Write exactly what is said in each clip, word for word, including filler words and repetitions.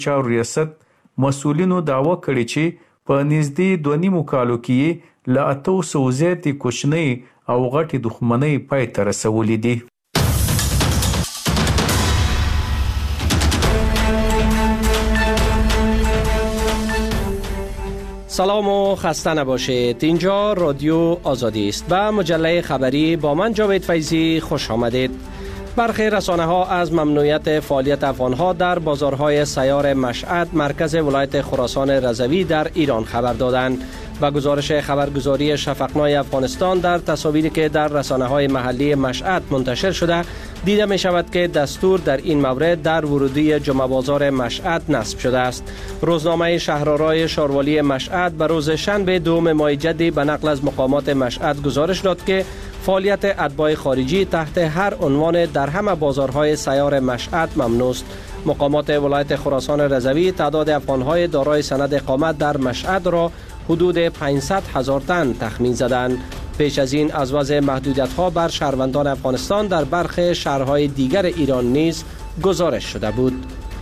چارو ریاست مسؤلینو دعوا کړې چې په نږدې دوه نیمو کالو کې له اتو سوو زیاتې کوچنۍ او غټې دښمنۍ پای ته رسولې دي. سلام و خسته نباشید. اینجا رادیو آزادی است. به مجله خبری با من جاوید فیضی خوش آمدید. برخی رسانه ها از ممنوعیت فعالیت افغانها در بازارهای سیار مشهد مرکز ولایت خراسان رضوی در ایران خبر دادند. و گزارش خبرگزاری شفقنای افغانستان در تصاویری که در رسانه های محلی مشهد منتشر شده دیده می شود که دستور در این مورد در ورودی جمعه بازار مشهد نصب شده است. روزنامه شهرآرای شاروالی مشهد به روز شنبه دوم ماه جدی به نقل از مقامات مشهد گزارش داد که فعالیت اتباع خارجی تحت هر عنوان در همه بازارهای سیار مشهد ممنوع است. مقامات ولایت خراسان رضوی تعداد افغانهای دارای سند اقامت در مشهد را حدود پانصد هزار تن تخمین زدند. پیش از این از وضع محدودیت‌ها بر شهروندان افغانستان در برخی شهرهای دیگر ایران نیز گزارش شده بود.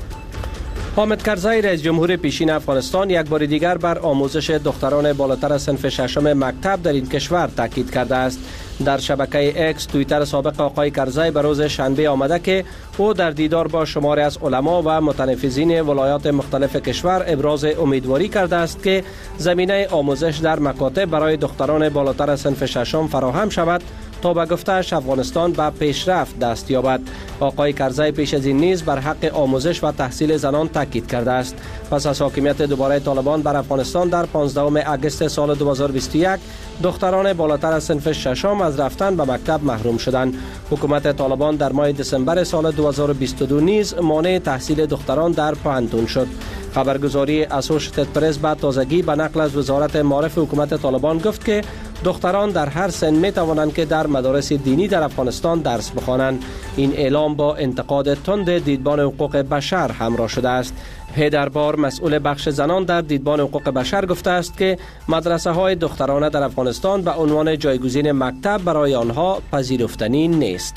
حامد کرزی رئیس جمهور پیشین افغانستان یک بار دیگر بر آموزش دختران بالاتر از صنف ششم مکتب در این کشور تاکید کرده است. در شبکه اکس توییتر سابق آقای کرزی به روز شنبه آمده که او در دیدار با شماری از علما و متنفذین ولایات مختلف کشور ابراز امیدواری کرده است که زمینه آموزش در مکاتب برای دختران بالاتر از صنف ششم فراهم شود تا به گفته‌اش افغانستان به پیشرفت دست یابد. آقای کرزی پیش از این نیز بر حق آموزش و تحصیل زنان تاکید کرده است. پس از حاکمیت دوباره طالبان بر افغانستان در پانزدهم اگست سال دو هزار و بیست و یک دختران بالاتر از صنف ششم از رفتن به مکتب محروم شدند. حکومت طالبان در ماه دسامبر سال دو هزار و بیست و دو نیز مانع تحصیل دختران در پوهنتون شد. خبرگزاری اسوشیتد پرس به تازگی به نقل از وزارت معارف حکومت طالبان گفت که دختران در هر سن می توانند که در مدارس دینی در افغانستان درس بخوانند. این اعلام با انتقاد تند دیدبان حقوق بشر همراه شده است. هیدربار مسئول بخش زنان در دیدبان حقوق بشر گفته است که مدرسه های دخترانه در افغانستان به عنوان جایگزین مکتب برای آنها پذیرفتنی نیست.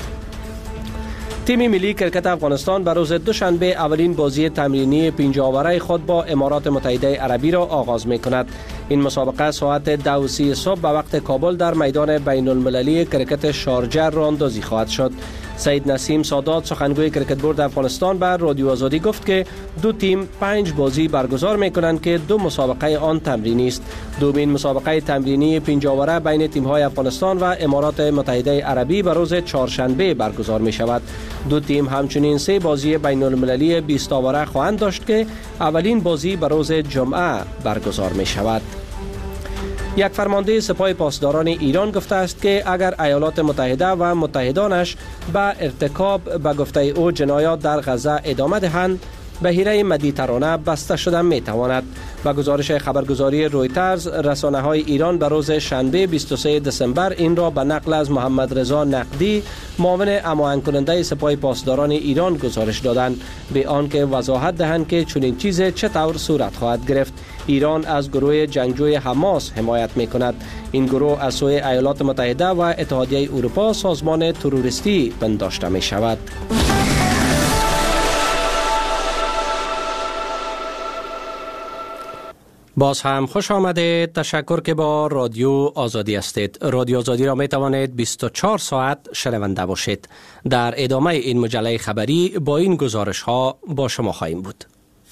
تیم ملی کرکت افغانستان به روز دوشنبه اولین بازی تمرینی پنجاه اوره خود با امارات متحده عربی را آغاز می کند. این مسابقه ساعت دو و سی صبح به وقت کابل در میدان بین المللی کرکت شارجه راه‌اندازی خواهد شد. سید نسیم سادات سخنگوی کرکت بورد افغانستان بر رادیو آزادی گفت که دو تیم پنج بازی برگزار می کنند که دو مسابقه آن تمرینی است. دومین مسابقه تمرینی پنجاه اوره بین تیم‌های افغانستان و امارات متحده عربی به روز چهارشنبه برگزار می شود. دو تیم همچنین سه بازی بین المللی بیست اوره خواهند داشت که اولین بازی به روز جمعه برگزار می شود. یک فرمانده سپاه پاسداران ایران گفته است که اگر ایالات متحده و متحدانش به ارتکاب به گفته او جنایات در غزه ادامه دهند بحیره مدیترانه بسته شدن می تواند. و گزارش خبرگزاری رویترز رسانه های ایران به روز شنبه بیست و سوم دسامبر این را به نقل از محمد رضا نقدی معاون هماهنگ کننده سپاه پاسداران ایران گزارش دادند به آنکه وضاحت دهند که چنین چیزی چطور صورت خواهد گرفت. ایران از گروه جنگجوی حماس حمایت می کند. این گروه از سوی ایالات متحده و اتحادیه اروپا سازمان تروریستی پنداشته می شود. باز هم خوش آمدید. تشکر که با رادیو آزادی هستید. رادیو آزادی را می توانید بیست و چهار ساعت شنونده باشید. در ادامه این مجله خبری با این گزارش ها با شما خواهیم بود.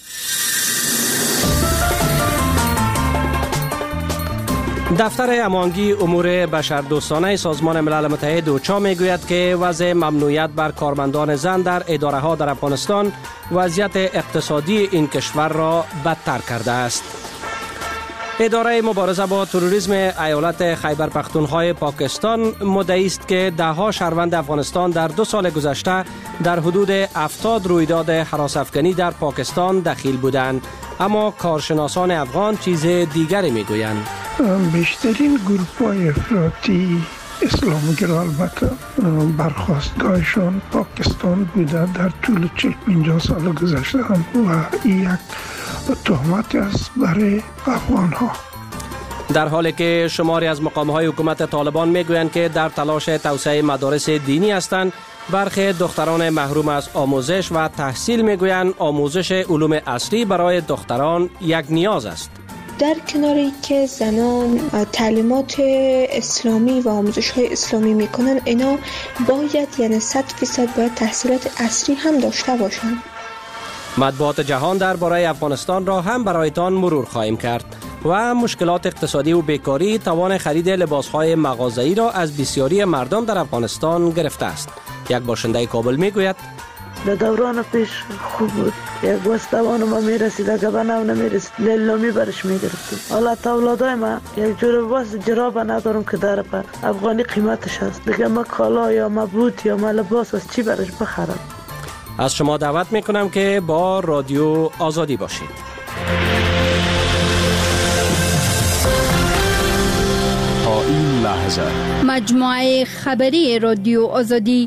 دفتر هماهنگی امور بشردوستانه سازمان ملل متحد اوچا میگوید که وضع ممنوعیت بر کارمندان زن در اداره ها در افغانستان وضعیت اقتصادی این کشور را بدتر کرده است. اداره مبارزه با تروریسم ایالت خیبر پختونخوا پاکستان مدعی است که ده ها شهروند افغانستان در دو سال گذشته در حدود هفتاد رویداد هراس افکنی در پاکستان دخیل بودند، اما کارشناسان افغان چیز دیگری میگویند. بیشترین گروه‌های افراطی اسلامگرا البته برخاستگاهشان پاکستان بوده در طول چهل پنجاه سال گذشته هم و این یک تهمت است برای افغان ها. در حالی که شماری از مقام‌های حکومت طالبان میگویند که در تلاش توسعه مدارس دینی هستند، برخی دختران محروم از آموزش و تحصیل میگویند آموزش علوم عصری برای دختران یک نیاز است. در کناری که زنان تعلیمات اسلامی و آموزش های اسلامی میکنن، اینا باید یعنی صد فیصد باید تحصیلات عصری هم داشته باشند. مطبوعات جهان درباره افغانستان را هم برایتان مرور خواهیم کرد و مشکلات اقتصادی و بیکاری توان خرید لباسهای مغازه‌ای را از بسیاری مردم در افغانستان گرفته است. یک باشنده کابل میگوید در دوران پیش خوب بود، یک واسطوان ما میرسید، اگه به نو نمیرسید لیلامی برش میگرفتیم. حالا اولادای ما یک جور لباس جراب ندارم که در پر افغانی قیمتش هست، دیگه ما کالا یا ما بوت یا ما لباس از چی برش بخرم. از شما دعوت میکنم که با رادیو آزادی باشید. تا این لحظه مجموعه خبری رادیو آزادی.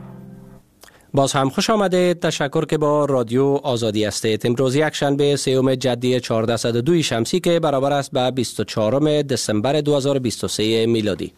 باز هم خوش آمده. تشکر که با رادیو آزادی هستید. امروز یک شنبه سیوم جدی چهارصد و دو شمسی که برابر است به بیست و چهارم دسامبر دو هزار و بیست و سه میلادی.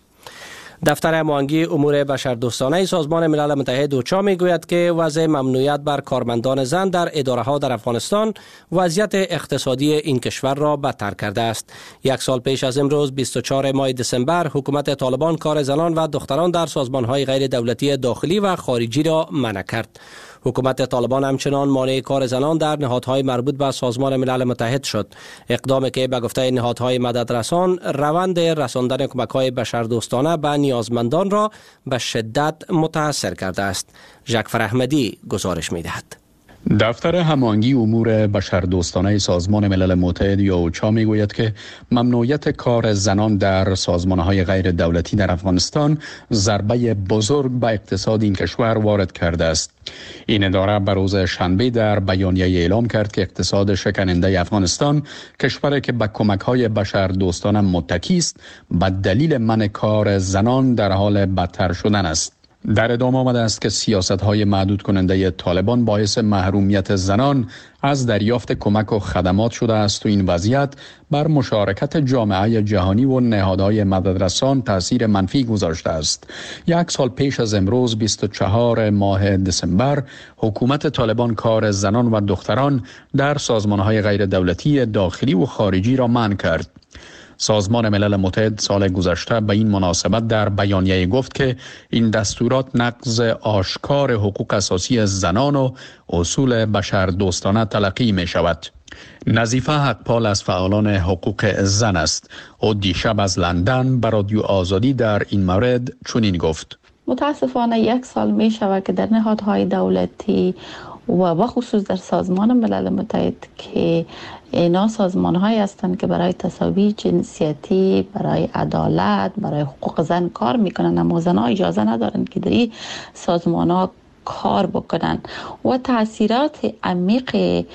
دفتر هماهنگی امور بشردوستانه سازمان ملل متحد اوچا میگوید که وضع ممنوعیت بر کارمندان زن در اداره‌ها در افغانستان وضعیت اقتصادی این کشور را بدتر کرده است. یک سال پیش از امروز بیست و چهارم ماه دسامبر حکومت طالبان کار زنان و دختران در سازمان‌های غیر دولتی داخلی و خارجی را منع کرد. حکومت طالبان همچنان مانع کار زنان در نهادهای مربوط به سازمان ملل متحد شد. اقدامی که به گفته نهادهای مددرسان روند رساندن کمک‌های بشردوستانه به نیازمندان را به شدت متاثر کرده است. ژاکفر احمدی گزارش می‌دهد. دفتر هماهنگی امور بشردوستانه سازمان ملل متحد یا اوچا میگوید که ممنوعیت کار زنان در سازمانهای غیر دولتی در افغانستان ضربه بزرگ به اقتصاد این کشور وارد کرده است. این اداره به روز شنبه در بیانیه اعلام کرد که اقتصاد شکننده افغانستان، کشوری که به کمک‌های بشردوستانه متکی است، به دلیل منع کار زنان در حال بدتر شدن است. در ادامه آمده است که سیاست‌های محدود کننده طالبان باعث محرومیت زنان از دریافت کمک و خدمات شده است و این وضعیت بر مشارکت جامعه جهانی و نهادهای مددرسان تأثیر منفی گذاشته است. یک سال پیش از امروز بیست و چهارم ماه دسامبر حکومت طالبان کار زنان و دختران در سازمان‌های غیر دولتی داخلی و خارجی را منع کرد. سازمان ملل متحد سال گذشته به این مناسبت در بیانیه گفت که این دستورات نقض آشکار حقوق اساسی زنان و اصول بشردوستانه تلقی می شود. نظیفه حقپال از فعالان حقوق زن است. او دیشب از لندن به رادیو آزادی در این مورد چنین گفت: متاسفانه یک سال می شود که در نهادهای دولتی و بخصوص در سازمان ملل متحد که اینا سازمان هایی هستند که برای تساوی جنسیتی، برای عدالت، برای حقوق زن کار میکنن، اما زن ها اجازه ندارن که در این سازمان ها کار بکنن و تاثیرات عمیق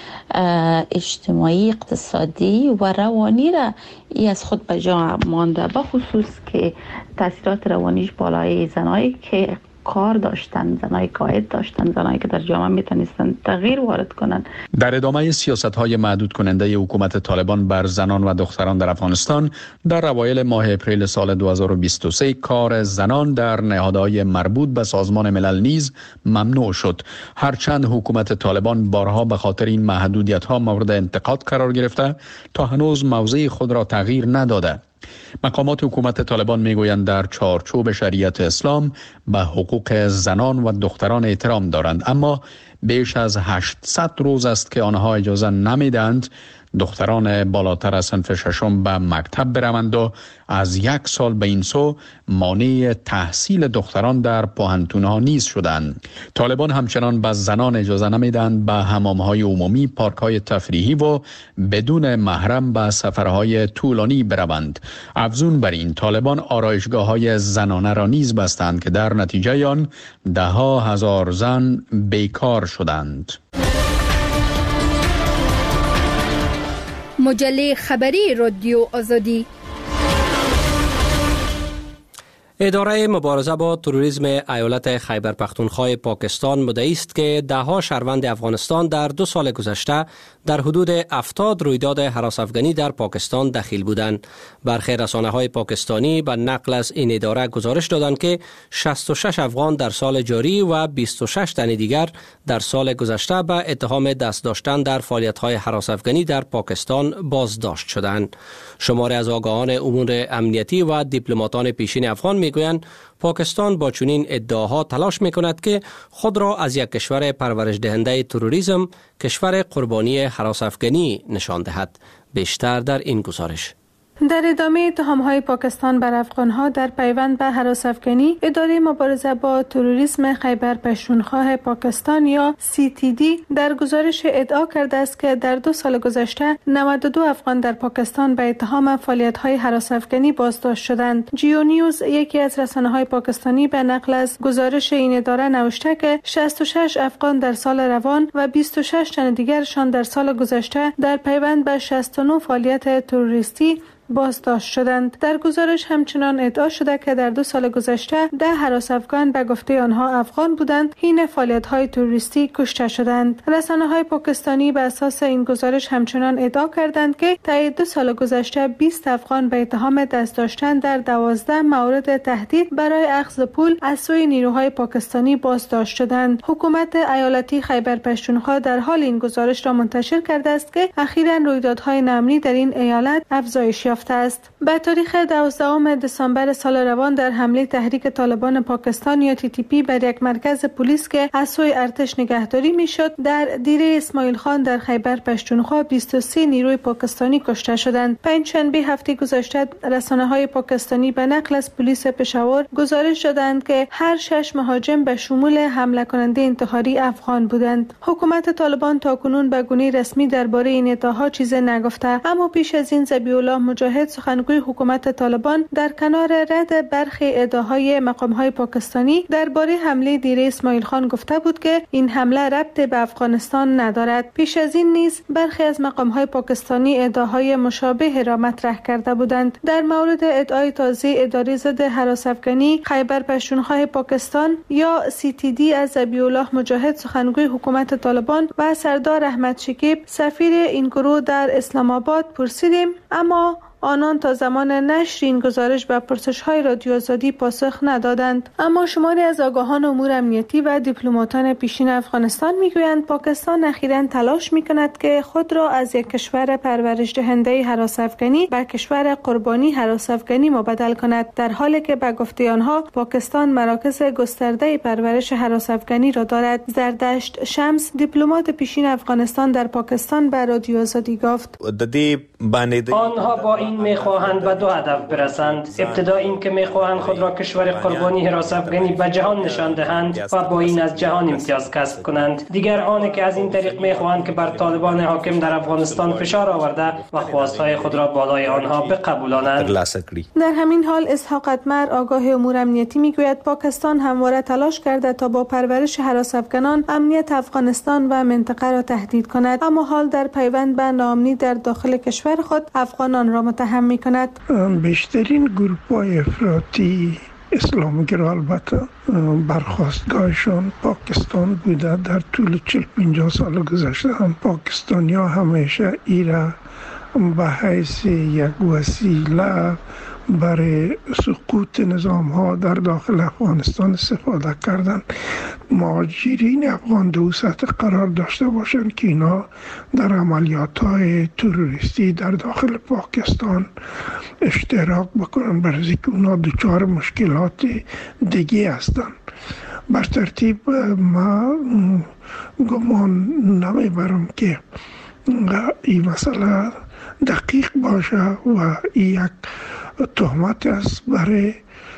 اجتماعی، اقتصادی و روانی را ای از خود به جا مانده، بخصوص که تاثیرات روانیش بالای زنایی که کار داشتن، زنای قائد داشتن، زنایی که در جامعه میتونستن تغییر وارد کنن. در ادامه سیاست‌های محدود کننده حکومت طالبان بر زنان و دختران در افغانستان، در اوایل ماه اپریل سال دو هزار و بیست و سه کار زنان در نهادهای مربوط به سازمان ملل نیز ممنوع شد. هرچند حکومت طالبان بارها به خاطر این محدودیت‌ها مورد انتقاد قرار گرفته، تا هنوز موضع خود را تغییر نداده. مقامات حکومت طالبان میگویند در چارچوب شریعت اسلام به حقوق زنان و دختران احترام دارند، اما بیش از هشتصد روز است که آنها اجازه نمیدند دختران بالاتر از صنف ششم به مکتب بروند و از یک سال به این سو مانع تحصیل دختران در پوهنتون‌ها نیز شدند. طالبان همچنان به زنان اجازه نمیدند به حمام‌های عمومی، پارک‌های تفریحی و بدون محرم به سفرهای طولانی بروند. افزون بر این، طالبان آرایشگاه‌های زنانه را نیز بستند که در نتیجه آن ده ها هزار زن بیکار شدند. مجله خبری رادیو آزادی. اداره مبارزه با تروریسم ایالت خیبر پختونخوا پاکستان مدعی است که دهها شهروند افغانستان در دو سال گذشته در حدود هفتاد رویداد هراس افغانی در پاکستان دخیل بودند. برخی رسانه‌های پاکستانی به نقل از این اداره گزارش دادند که شصت و شش افغان در سال جاری و بیست و شش تن دیگر در سال گذشته به اتهام دست داشتن در فعالیت‌های هراس افغانی در پاکستان بازداشت شدند. شماری از آگاهان امور امنیتی و دیپلماتان پیشین افغان میگویند پاکستان با چنین ادعاها تلاش میکند که خود را از یک کشور پرورش دهنده تروریسم کشور قربانی هراس افغانی نشان دهد. بیشتر در این گزارش. در ادامه اتهام‌های پاکستان بر افغان‌ها در پیوند به هراس افغانی، اداره مبارزه با تروریسم خیبر پختونخوا پاکستان یا سی تی دی در گزارش ادعا کرده است که در دو سال گذشته نود و دو افغان در پاکستان به اتهام فعالیت‌های هراس افغانی بازداشت شدند. جیو نیوز یکی از رسانه‌های پاکستانی به نقل از گزارش این اداره نوشته که شصت و شش افغان در سال روان و بیست و شش تن دیگرشان در سال گذشته در پیوند به شصت و نه فعالیت تروریستی بازداشت شدند. در گزارش همچنان ادعا شده که در دو سال گذشته ده هراس افغان به گفته آنها افغان بودند حین فعالیت‌های تروریستی کشته شدند. رسانه‌های پاکستانی بر اساس این گزارش همچنان ادعا کردند که طی دو سال گذشته بیست افغان به اتهام دست داشتن در دوازده مورد تهدید برای اخذ پول از سوی نیروهای پاکستانی بازداشت شدند. حکومت ایالتی خیبر پختونخوا در حال این گزارش را منتشر کرده است که اخیراً رویدادهای نامنی در این ایالت افزایش یافته است. به تاریخ دوازدهم دسامبر سال روان در حمله تحریک طالبان پاکستان یا تی تی پی بر یک مرکز پلیس که از سوی ارتش نگهداری میشد در دیره اسماعیل خان در خیبر پختونخوا بیست و سه نیروی پاکستانی کشته شدند. پنجشنبه هفته گذشته رسانه‌های پاکستانی به نقل از پلیس پشاور گزارش دادند که هر شش مهاجم به شمول حمله کننده انتحاری افغان بودند. حکومت طالبان تاکنون به گونه رسمی درباره این ادعاها چیزی نگفته، اما پیش از این ذبیح الله مجاهد سخنگوی حکومت طالبان در کنار رد برخی ادعاهای مقام‌های پاکستانی درباره حمله دیره اسماعیل خان گفته بود که این حمله ربط به افغانستان ندارد. پیش از این نیز برخی از مقام‌های پاکستانی ادعاهای مشابه را مطرح کرده بودند. در مورد ادعای تازه اداره ضد هراس افغانی خیبر پختونخوا پاکستان یا سی تی دی از ذبیح الله مجاهد سخنگوی حکومت طالبان و سردار احمد شکیب سفیر این گروه در اسلام آباد پرسیدیم، اما آنان تا زمان نشر این گزارش به پرسش‌های رادیو آزادی پاسخ ندادند. اما شماری از آگاهان امور امنیتی و دیپلماتان پیشین افغانستان میگویند پاکستان اخیراً تلاش میکند که خود را از یک کشور پرورش دهنده هراس افغانی به کشور قربانی هراس افغانی مبدل کند، در حالی که به گفته آنها پاکستان مراکز گسترده پرورش هراس افغانی را دارد. زردشت شمس دیپلمات پیشین افغانستان در پاکستان به رادیو آزادی گفت آنها با این میخواهند به دو هدف برسند. ابتدا این که میخواهند خود را کشور قربانی هراس افغانی به جهان نشان دهند و با این از جهان امتیاز کسب کنند. دیگر آن که از این طریق میخواهند که بر طالبان حاکم در افغانستان فشار آورده و خواستهای خود را بالای آنها بقبولانند. در همین حال اسحاق اتمر آگاه امور امنیتی میگوید پاکستان همواره تلاش کرده تا با پرورش هراس افغانان امنیت افغانستان و منطقه را تهدید کند، اما حال در پیوند به ناامنی در داخل کشور خود افغانان را متهم می کند. بیشترین گروه‌های افراطی اسلامگرا البته برخاستگاهشان پاکستان بوده. در طول چهل پنجاه سال گذشته هم پاکستانی‌ها همیشه ایرا به حیث یک وسیله برای سقوط نظام ها در داخل افغانستان استفاده کردن. مهاجرین افغان دو سطح قرار داشته باشند که اینا در عملیات های تروریستی در داخل پاکستان اشتراک بکنن، برای اینکه اونا دچار مشکلات دیگه هستند. بر ترتیب ما گمان نمیبرم که این مسئله دقیق باشه و یک تهمت است برای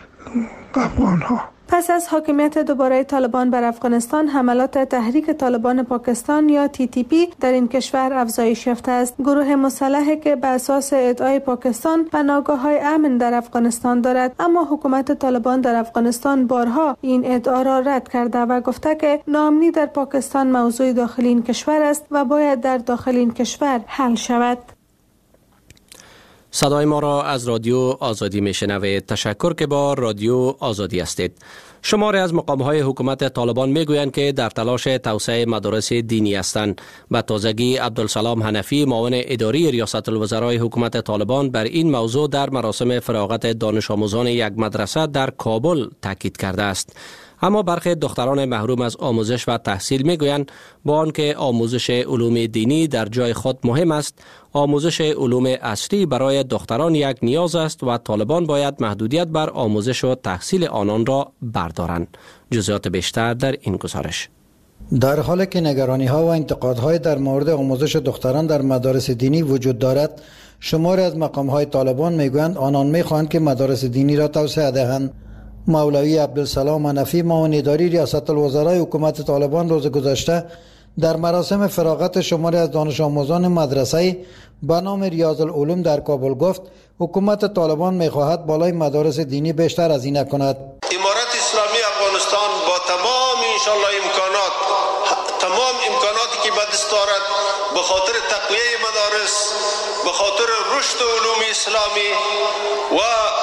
افغان ها. پس از حاکمیت دوباره طالبان بر افغانستان، حملات تحریک طالبان پاکستان یا تی تی پی در این کشور افزایش یافته است. گروه مسلحی که بر اساس ادعای پاکستان پناهگاه‌های امن در افغانستان دارد، اما حکومت طالبان در افغانستان بارها این ادعا را رد کرده و گفته که ناامنی در پاکستان موضوع داخلی این کشور است و باید در داخل این کشور حل شود. صدای ما را از رادیو آزادی میشنوید. تشکر که با رادیو آزادی هستید. شماری از مقام‌های حکومت طالبان میگویند که در تلاش توسعه مدارس دینی هستند. به تازگی عبدالسلام حنفی معاون اداری ریاست الوزرای حکومت طالبان بر این موضوع در مراسم فراغت دانش آموزان یک مدرسه در کابل تاکید کرده است. اما برخی دختران محروم از آموزش و تحصیل میگویند با آنکه آموزش علوم دینی در جای خود مهم است، آموزش علوم عصری برای دختران یک نیاز است و طالبان باید محدودیت بر آموزش و تحصیل آنان را بردارند. جزئیات بیشتر در این گزارش. در حالی که نگرانی ها و انتقادهای در مورد آموزش دختران در مدارس دینی وجود دارد، شماری از مقام های طالبان میگویند آنان میخواهند که مدارس دینی را توسعه دهند. مولوی عبدالسلام حنفی معاون اداری ریاست الوزرای حکومت طالبان روز گذشته در مراسم فراغت شماری از دانش آموزان مدرسه به نام ریاض العلوم در کابل گفت حکومت طالبان میخواهد بالای مدارس دینی بیشتر هزینه کند. امارت اسلامی افغانستان با تمام انشالله امکانات تمام امکاناتی که به دست دارد به خاطر تقویه مدارس، به خاطر رشد علوم اسلامی و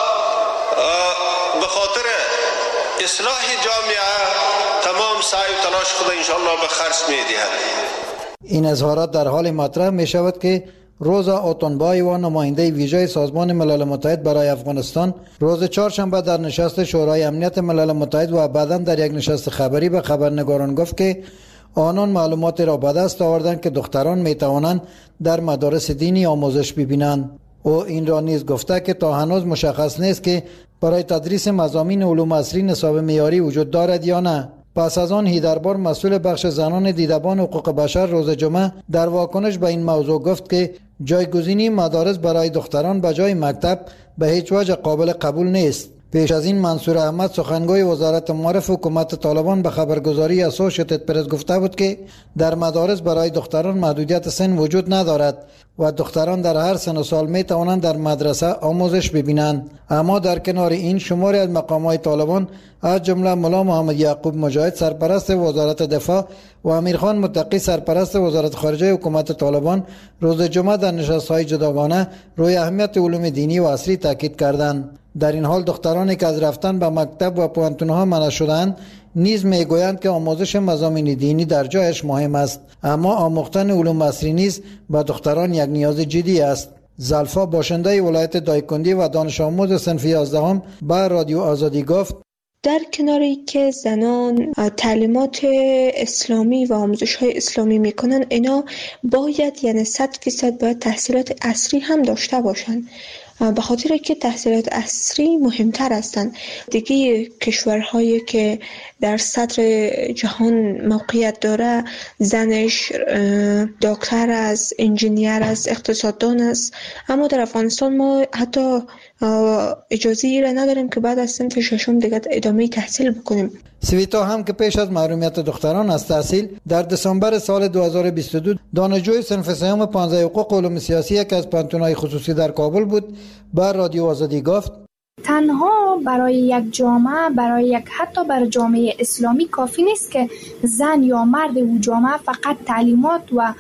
به خاطر اصلاح جامعه تمام سعی و تلاش خود انشالله به خرج می‌دهد. این اظهارات در حال مطرح می شود که روزا اوتونبای و نماینده ویژه سازمان ملل متحد برای افغانستان روز چهارشنبه در نشست شورای امنیت ملل متحد و بعداً در یک نشست خبری به خبرنگاران گفت که آنان معلومات را به دست آوردند که دختران می توانند در مدارس دینی آموزش ببینند. او این را نیز گفته که تا هنوز مشخص نیست که برای تدریس مضامین علوم عصری نصاب معیاری وجود دارد یا نه. پس از آن هیدربار مسئول بخش زنان دیدبان حقوق بشر روز جمعه در واکنش به این موضوع گفت که جایگزینی مدارس برای دختران به جای مکتب به هیچ وجه قابل قبول نیست. پیش از این منصور احمد سخنگوی وزارت معارف حکومت طالبان به خبرگزاری اسوسییتد پرس گفته بود که در مدارس برای دختران محدودیت سن وجود ندارد و دختران در هر سن و سال می توانند در مدرسه آموزش ببینند. اما در کنار این شماری از مقامات طالبان از جمله ملا محمد یعقوب مجاهد سرپرست وزارت دفاع و امیرخان متقی سرپرست وزارت خارجه حکومت طالبان روز جمعه در نشست‌های جداگانه روی اهمیت علوم دینی و عصری تاکید کردند. در این حال دخترانی که از رفتن به مکتب و پوانتون‌ها منع شدند نیز میگویند که آموزش مضامین دینی در جایش مهم است، اما آموختن علوم عصری نیز به دختران یک نیاز جدی است. زلفا باشنده ولایت دایکندی و دانش آموز صنف یازدهم به رادیو آزادی گفت در کناری که زنان تعلیمات اسلامی و آموزش های اسلامی میکنن، اینا باید یعنی صد فیصد باید تحصیلات عصری هم داشته باشن، به خاطر که تحصیلات عصری مهمتر هستند. دیگه کشورهایی که در صدر جهان موقعیت داره، زنش دکتر است، انجینیر است، اقتصاددان است، اما در افغانستان ما حتی اجازه ای را نداریم که بعد از صنف ششم دیگه ادامه تحصیل بکنیم. سویتا هم که پیش از محرومیت دختران از تحصیل در دسامبر سال دو هزار و بیست و دو دانشجوی صنف سوم پانزده حقوق علوم سیاسی که از پانتون‌های خصوصی در کابل بود بر رادیو آزادی گفت تنها برای یک جامعه، برای یک حتی برای جامعه اسلامی کافی نیست که زن یا مرد او جامعه فقط تعلیمات و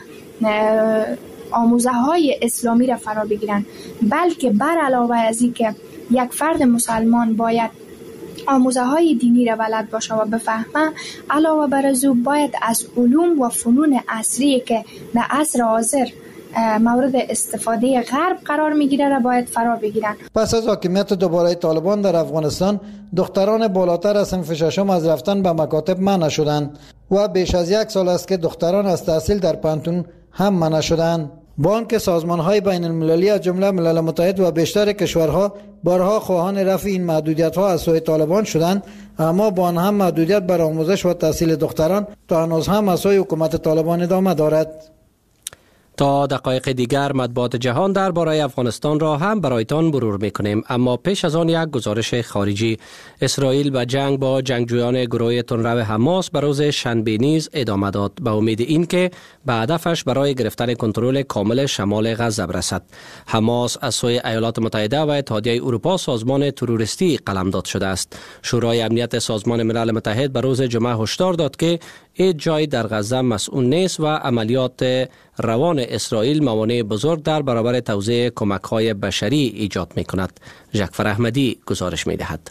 آموزه های اسلامی را فرا بگیرن، بلکه بر علاوه از این که یک فرد مسلمان باید آموزه های دینی را بلد باشه و بفهمه، علاوه بر از او باید از علوم و فنون عصری که در عصر حاضر مورد استفاده غرب قرار میگیره را باید فرا بگیرن. پس از حاکمیت دوباره طالبان در افغانستان، دختران بالاتر از صنف ششم از رفتن به مکاتب منع شدند و بیش از یک سال است که دختران از تحصیل در پانتون هم منع شدند. با آنکه سازمان‌های بین المللی از جمله ملل متحد و بیشتر کشورها بارها خواهان رفع این محدودیت‌ها از سوی طالبان شدند، اما با آن هم محدودیت بر آموزش و تحصیل دختران تا هنوز هم از سوی حکومت طالبان ادامه دارد. تا دقایق دیگر مطبوعات جهان درباره افغانستان را هم برایتان مرور میکنیم، اما پیش از آن یک گزارش خارجی. اسرائیل به جنگ با جنگجویان گروه تندرو حماس به روز شنبه نیز ادامه داد، به امید اینکه به هدفش برای گرفتن کنترل کامل شمال غزه برسد. حماس از سوی ایالات متحده و اتحادیه اروپا سازمان تروریستی قلمداد شده است. شورای امنیت سازمان ملل متحد به روز جمعه هشدار داد که هیچ جای در غزه مسئول نیست و عملیات روان اسرائیل موانع بزرگ در برابر توزیع کمک‌های بشری ایجاد می‌کند. ژکفر احمدی گزارش می‌دهد.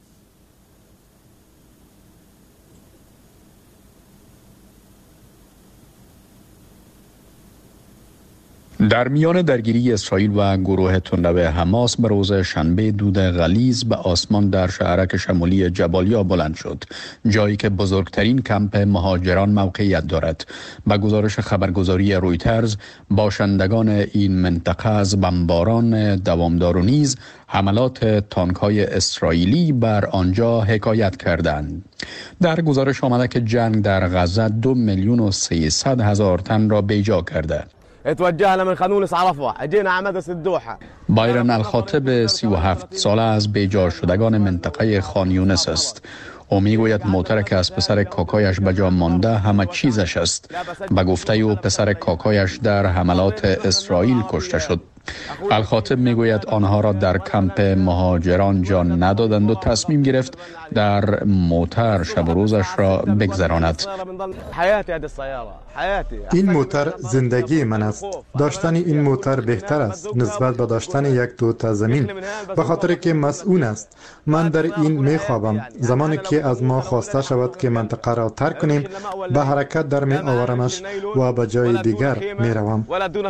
در میان درگیری اسرائیل و گروه تندرو حماس به روز شنبه دود غلیظ به آسمان در شهرک شمالی جبالیا بلند شد، جایی که بزرگترین کمپ مهاجران موقعیت دارد. به گزارش خبرگزاری رویترز، باشندگان این منطقه از بمباران دوامدار و نیز حملات تانک‌های اسرائیلی بر آنجا حکایت کردند. در گزارش آمده که جنگ در غزه دو میلیون و سیصد هزار تن را بیجا کرده. توجهنا من خانونس عرفه اجينا عمدس الدوحه. بایرن الخاطب سی و هفت ساله از بیجا شدگان منطقه خان یونس است. او میگوید موتر که از پسر کاکایش به جا مانده همه چیزش است. به گفته او پسر کاکایش در حملات اسرائیل کشته شد. الخاطب میگوید آنها را در کمپ مهاجران جان ندادند و تصمیم گرفت در موتر شب و روزش را بگذراند. این موتر زندگی من است. داشتن این موتر بهتر است نسبت به داشتن یک دوتا زمین، به خاطر که مسئول است. من در این می خوابم. زمانی که از ما خواسته شود که منطقه را ترک کنیم، به حرکت در می آورمش و به جای دیگر می روم.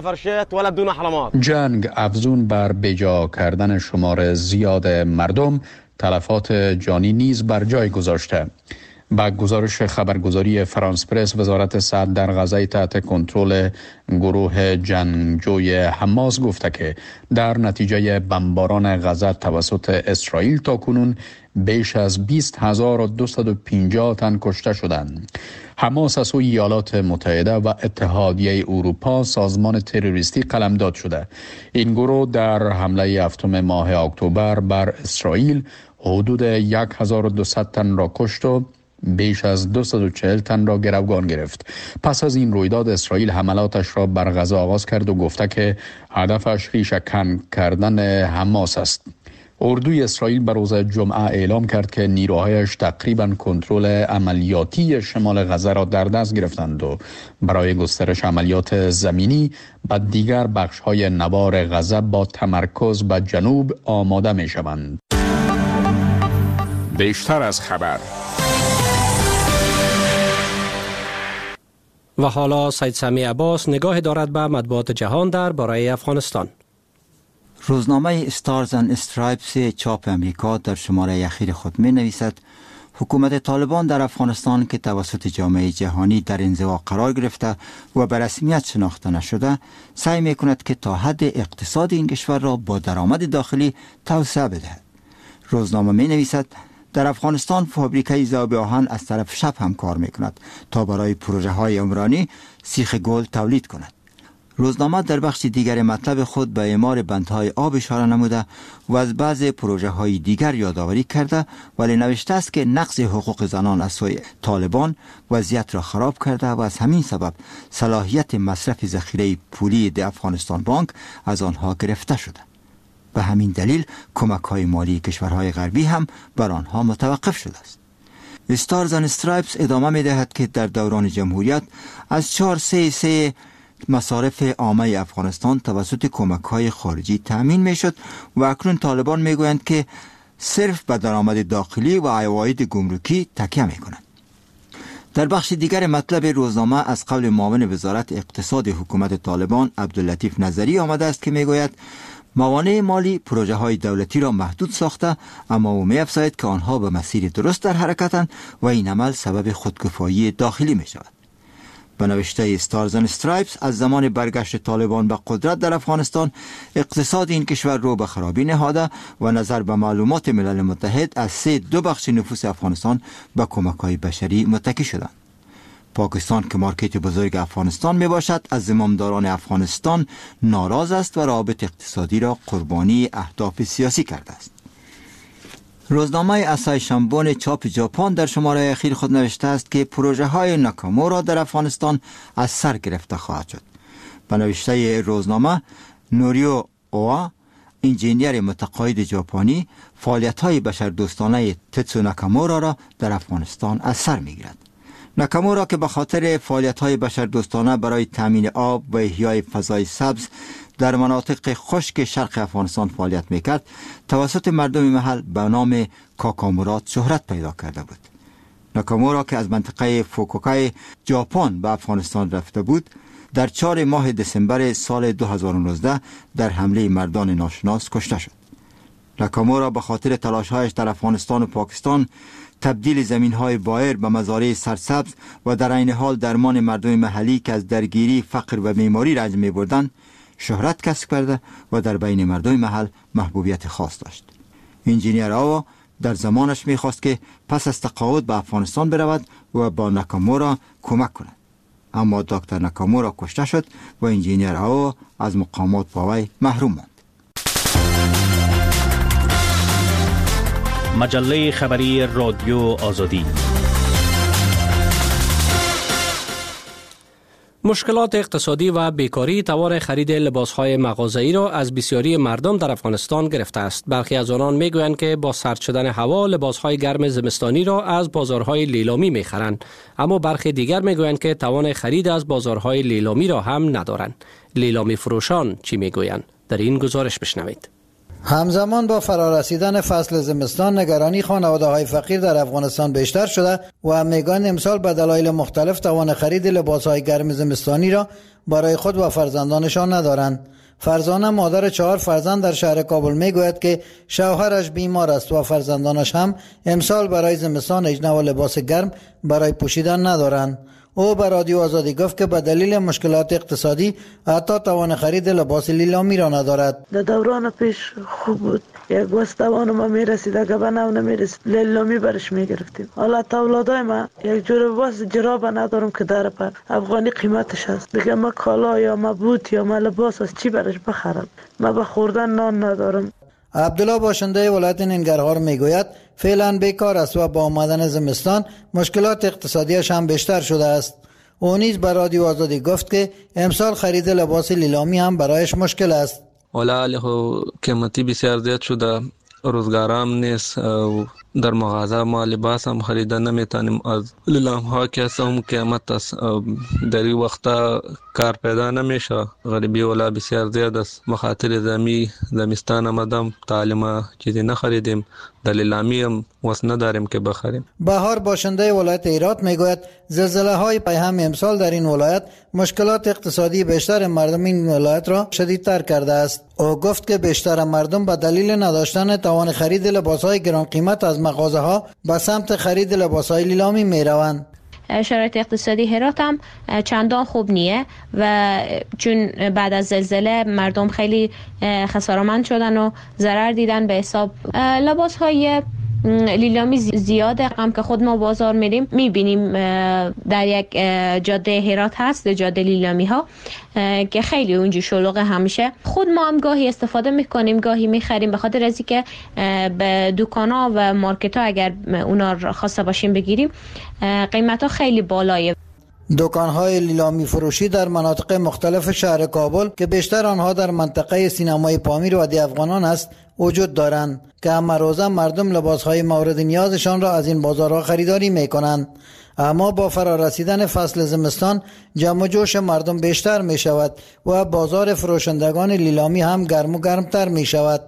جنگ افزون بر بیجا کردن شمار زیاد مردم، تلفات جانی نیز بر جای گذاشته. با گزارش خبرگزاری فرانس پرس، وزارت صحت در غزه تحت کنترل گروه جنگجوی حماس گفته که در نتیجه بمباران غزه توسط اسرائیل تاکنون بیش از بیست هزار و دویست و پنجاه تن کشته شدند. حماس از سوی ایالات متحده و اتحادیه اروپا سازمان تروریستی قلمداد شده. این گروه در حمله هفتم ماه اکتبر بر اسرائیل حدود هزار و دویست تن را کشت و بیش از دویست و چهل تن را گروگان گرفت. پس از این رویداد اسرائیل حملاتش را بر غزه آغاز کرد و گفته که هدفش ریشه کن کردن حماس است. اردوی اسرائیل بر روز جمعه اعلام کرد که نیروهایش تقریبا کنترل عملیاتی شمال غزه را در دست گرفتند و برای گسترش عملیات زمینی به دیگر بخش‌های نوار غزه با تمرکز به جنوب آماده می‌شوند. بیشتر از خبر. و حالا سید سمی عباس نگاه دارد به مطبوعات جهان در باره افغانستان. روزنامه استارز اند استرایپس چاپ امریکا در شماره اخیر خود می نویسد حکومت طالبان در افغانستان که توسط جامعه جهانی در انزوا قرار گرفته و به رسمیت شناخته نشده، سعی می کند که تا حد اقتصاد این کشور را با درآمد داخلی توسعه بدهد. روزنامه می نویسد در افغانستان فابریکه ذوب آهن از طرف شب هم کار می کند تا برای پروژه های عمرانی سیخ گل تولید کند. روزنامه در بخش دیگر مطلب خود به اعمار بندهای آب اشاره نموده و از بعض پروژه های دیگر یادآوری کرده، ولی نوشته است که نقض حقوق زنان از سوی طالبان وضعیت را خراب کرده و از همین سبب صلاحیت مصرف ذخیره پولی د افغانستان بانک از آنها گرفته شده. به همین دلیل کمک های مالی کشورهای غربی هم بر آنها متوقف شده است. استارز اند استرایپس ادامه می دهد که در دوران جمهوریت از چهار سه سه مصارف عامه افغانستان توسط کمک های خارجی تأمین می شد و اکنون طالبان می گویند که صرف به درآمد داخلی و عواید گمرکی تکیه می کنند. در بخش دیگر مطلب روزنامه از قول معاون وزارت اقتصاد حکومت طالبان عبداللطیف نظری آمده است که می گوید موانع مالی پروژه های دولتی را محدود ساخته، اما او می افزاید که آنها به مسیر درست در حرکتند و این عمل سبب خودکفایی داخلی می شود. به نوشته استارز اند استرایپس، از زمان برگشت طالبان به قدرت در افغانستان اقتصاد این کشور رو به خرابی نهاده و نظر به معلومات ملل متحد از سه دو بخش نفوس افغانستان به کمک های بشری متکی شدند. پاکستان که مارکت بزرگ افغانستان می باشد از زمامداران افغانستان ناراض است و روابط اقتصادی را قربانی اهداف سیاسی کرده است. روزنامه اسای شنبون چاپ ژاپن در شماره اخیر خود نوشته است که پروژه های ناکامورا در افغانستان از سر گرفته خواهد شد. به نوشته روزنامه، نوریو اووا، انجینیر متقاعد ژاپنی، فعالیت های بشردوستانه تتسو ناکامورا را در افغانستان از سر می گیرد. ناکامورا که به خاطر فعالیت‌های بشردوستانه برای تامین آب و احیای فضای سبز در مناطق خشک شرق افغانستان فعالیت میکرد، توسط مردم محل به نام کاکامورات شهرت پیدا کرده بود. ناکامورا که از منطقه فوکوکای ژاپن به افغانستان رفته بود، در چهار ماه دسامبر سال دو هزار و نوزده در حمله مردان ناشناس کشته شد. ناکامورا به خاطر تلاش‌هایش در افغانستان و پاکستان تبدیل زمین‌های بایر به مزارع سرسبز و در عین حال درمان مردم محلی که از درگیری، فقر و بیماری رنج می‌بردند شهرت کسب کرده و در بین مردم محل محبوبیت خاص داشت. انجینیر آوا در زمانش می‌خواست که پس از تقاعد به افغانستان برود و با ناکامورا کمک کند، اما دکتر ناکامورا کشته شد و انجینیر آوا از مقامات با وی محروم ماند. مجله خبری رادیو آزادی. مشکلات اقتصادی و بیکاری توان خرید لباسهای مغازه‌ای را از بسیاری مردم در افغانستان گرفته است. برخی از آنان میگویند که با سرد شدن هوا لباسهای گرم زمستانی را از بازارهای لیلامی میخرند، اما برخی دیگر میگویند که توان خرید از بازارهای لیلامی را هم ندارند. لیلامی فروشان چی میگویند؟ در این گزارش بشنوید. همزمان با فرارسیدن فصل زمستان، نگرانی خانواده‌های فقیر در افغانستان بیشتر شده و میگویند امسال به دلایل مختلف توان خرید لباس‌های گرم زمستانی را برای خود و فرزندانشان ندارند. فرزانه مادر چهار فرزند در شهر کابل میگوید که شوهرش بیمار است و فرزندانش هم امسال برای زمستان اجنه و لباس گرم برای پوشیدن ندارند. او به رادیو آزادی گفت که به دلیل مشکلات اقتصادی حتی توان خرید لباس لیلامی را ندارد. در دوران پیش خوب بود، یک بس توان ما میرسید، اگه به نو نمیرسید لیلامی برش میگرفتیم. حالا اولادای ما یک جور لباس جراب ندارم که در پر افغانی قیمتش هست. دیگه ما کالا یا ما بوت یا ما لباس از چی برش بخرم؟ ما به خوردن نان ندارم. عبدالله باشنده ولایت ننگرهار میگوید فعلا بیکار است و با آمدن زمستان مشکلات اقتصادیش هم بیشتر شده است. او نیز به رادیو آزادی گفت که امسال خرید لباس لیلامی هم برایش مشکل است. ولی قیمتی بسیار زیاد شده، روزگارام نیست، در مغازه ما لباس هم خریدن نمیتونیم. از لیلام ها که هم قیمت است، در این وقتا کار پیدا نمیشه. غریبی ولا بسیار زیاد است. بخاطر زمی زمستان آمدم، تعلیم چیزی نخریدیم، در لیلامی هم وس نداریم که بخریم. بهار باشنده ولایت هرات میگوید زلزله های پیهم امسال در این ولایت مشکلات اقتصادی بیشتر مردم این ولایت را شدیدتر کرده است. او گفت که بیشتر مردم به دلیل نداشتن توان خرید لباس های گران قیمت از مغازه ها به سمت خرید لباس های لیلامی می روند. شرایط اقتصادی هرات هم چندان خوب نیه و چون بعد از زلزله مردم خیلی خسارمند شدن و ضرر دیدن. به حساب لباس های لیلامی زیاده، هم که خود ما بازار میریم میبینیم در یک جاده هرات هست، جاده لیلامی ها که خیلی اونجا شلوغ همیشه. خود ما هم گاهی استفاده میکنیم، گاهی میخریم، به خاطر از اینکه به دکان ها و مارکت ها اگر اونا را خواسته باشیم بگیریم قیمت ها خیلی بالایه. دکان‌های لیلامی فروشی در مناطق مختلف شهر کابل که بیشتر آنها در منطقه سینمای پامیر و دی افغانان است وجود دارند که همه روزه مردم لباس‌های مورد نیازشان را از این بازارها خریداری می‌کنند. اما با فرارسیدن فصل زمستان جمع و جوش مردم بیشتر می‌شود و بازار فروشندگان لیلامی هم گرم و گرمتر می‌شود.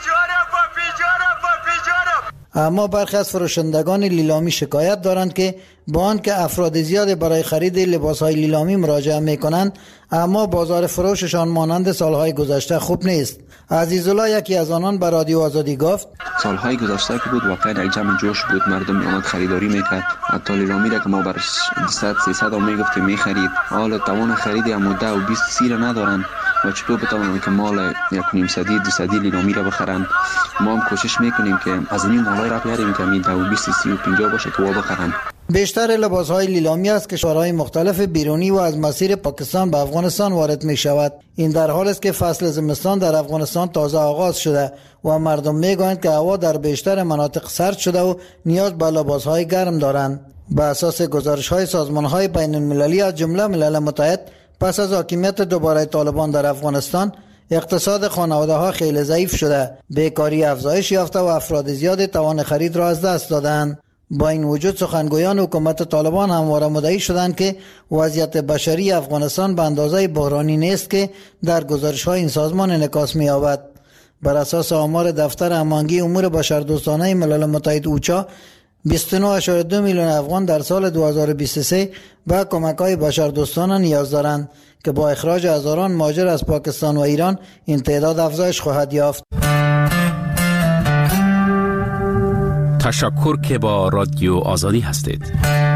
اما برخی از فروشندگان لیلامی شکایت دارند که با آنکه افراد زیاد برای خرید لباس‌های لیلامی مراجعه می‌کنند، اما بازار فروششان مانند سالهای گذشته خوب نیست. عزیزالله یکی از آنان به رادیو آزادی گفت سالهای گذشته که بود واقعا یک جمع جوش بود، مردم می‌آمد خریداری می‌کرد، حتی لیلامی را که ما برش دویست سیصد هم می‌گفتیم می‌خرید. حالا توان خرید مده و بیست سی را ندارن و چطور بتوانند که مال یک نیم صدی دو صدی لیلامی را بخرند. ما هم کوشش می‌کنیم که از این مالای را بیاریم که می دو بیست سی و پنجاه باشه که وا بخرند. بیشتر لباس‌های لیلامی از کشورهای مختلف بیرونی و از مسیر پاکستان به افغانستان وارد می‌شود. این در حالی است که فصل زمستان در افغانستان تازه آغاز شده و مردم می‌گویند که هوا در بیشتر مناطق سرد شده و نیاز به لباس‌های گرم دارند. بر اساس گزارش‌های سازمان‌های بین‌المللی از جمله ملل متحد، پس از حاکمیت دوباره طالبان در افغانستان اقتصاد خانواده‌ها خیلی ضعیف شده، بیکاری افزایش یافته و افراد زیاد توان خرید را از دست دادند. با این وجود سخنگویان حکومت طالبان همواره مدعی شدند که وضعیت بشری افغانستان به اندازه بحرانی نیست که در گزارش‌های این سازمان انعکاس می‌یابد. بر اساس آمار دفتر هماهنگی امور بشردوستانه ملل متحد اوچا، بیست و نه ممیز دو میلیون افغان در سال دو هزار و بیست و سه به کمک‌های بشردوستانه نیاز دارند که با اخراج هزاران مهاجر از پاکستان و ایران این تعداد افزایش خواهد یافت. تشکر که با رادیو آزادی هستید.